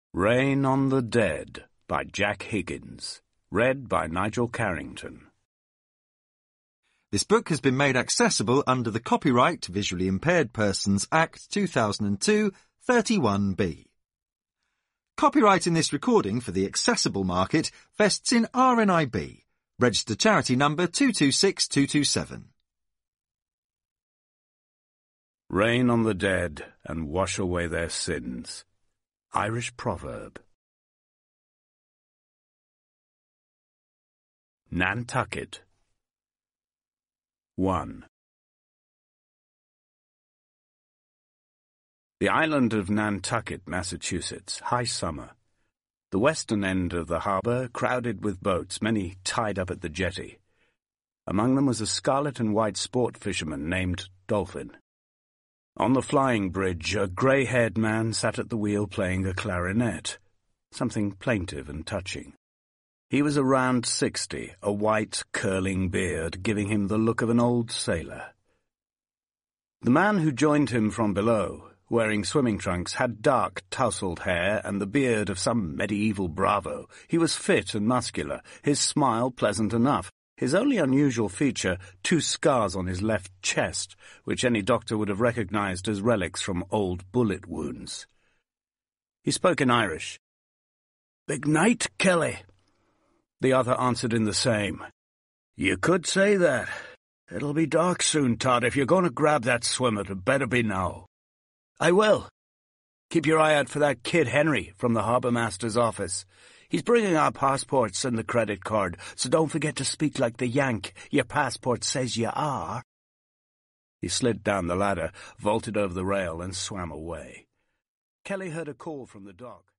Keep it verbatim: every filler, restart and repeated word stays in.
Rain on the Dead by Jack Higgins. Read by Nigel Carrington. This book has been made accessible under the Copyright Visually Impaired Persons Act two thousand two, thirty-one B. Copyright in this recording for the accessible market vests in R N I B, registered charity number two two six two two seven. Rain on the dead and wash away their sins. Irish proverb. Nantucket. one. The island of Nantucket, Massachusetts, high summer. The western end of the harbour crowded with boats, many tied up at the jetty. Among them was a scarlet and white sport fisherman named Dolphin. On the flying bridge, a grey-haired man sat at the wheel playing a clarinet, something plaintive and touching. He was around sixty, a white, curling beard giving him the look of an old sailor. The man who joined him from below, wearing swimming trunks, had dark, tousled hair and the beard of some medieval bravo. He was fit and muscular, his smile pleasant enough. His only unusual feature, two scars on his left chest, which any doctor would have recognized as relics from old bullet wounds. He spoke in Irish. "Big night, Kelly." The other answered in the same. "You could say that. It'll be dark soon, Todd. If you're going to grab that swimmer, it better be now." "I will. Keep your eye out for that kid Henry from the harbour master's office. He's bringing our passports and the credit card, so don't forget to speak like the Yank your passport says you are." He slid down the ladder, vaulted over the rail, and swam away. Kelly heard a call from the dock.